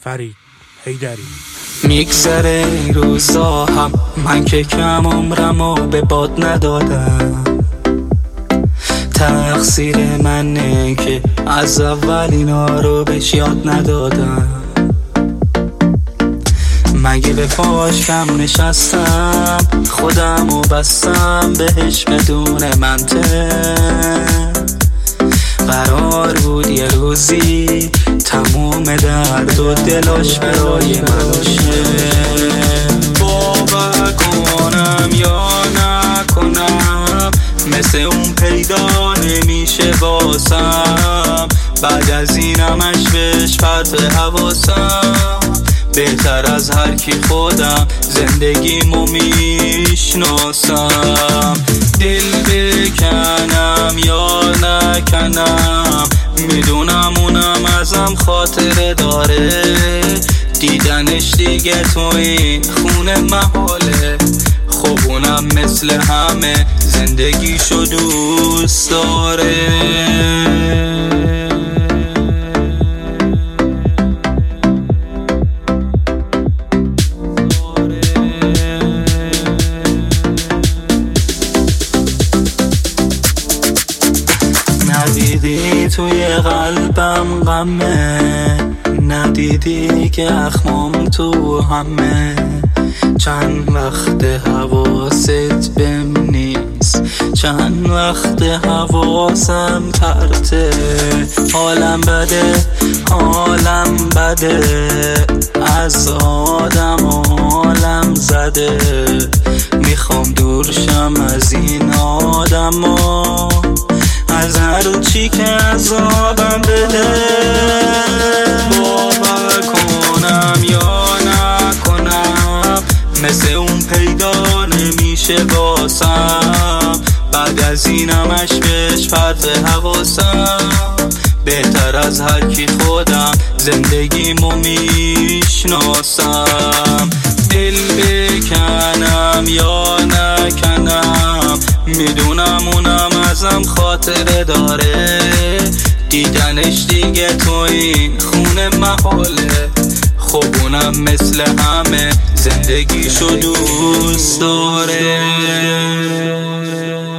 فرید حیدری. میگذره این روزا هم من که کم عمرمو به باد ندادم، تقصیر منه که از اول اینا رو بهش یاد ندادم. مگه به پاش کم نشستم، خودمو بستم بهش بدون منطق. قرار بود یه روزی تموم درد و دلاش برای من باشه. باور کنم یا نکنم، مثل اون پیدا نمیشه واسم. بعد از این همش بهش پرت حواسم. بهتر از هر کی خودم زندگیمو میشناسم. دل بکنم یا نکنم، میدونم اونم ازم خاطره داره. دیدنش دیگه تو این خونه محاله. خب اونم مثل همه زندگیشو دوست داره. ندیدی توی قلبم غمه، ندیدی که اخمام تو همه. چند وقت حواست بهم نیست، چند وقت حواسم پرته. حالم بده، حالم بده، از آدم حالم زده. میخوام دورشم از این آدما، از هر چی که عذابم بده. باور کنم یا نکنم، مثل اون پیدا نمیشه واسم. بعد از این همش بهش پرت حواسم. بهتر از هر کی خودم زندگیمو میشناسم. دل بکنم یا نکنم، میدونم اونم ازم خاطره داره. دیدنش دیگه تو این خونه محاله. خب اونم مثل همه زندگیشو دوست داره.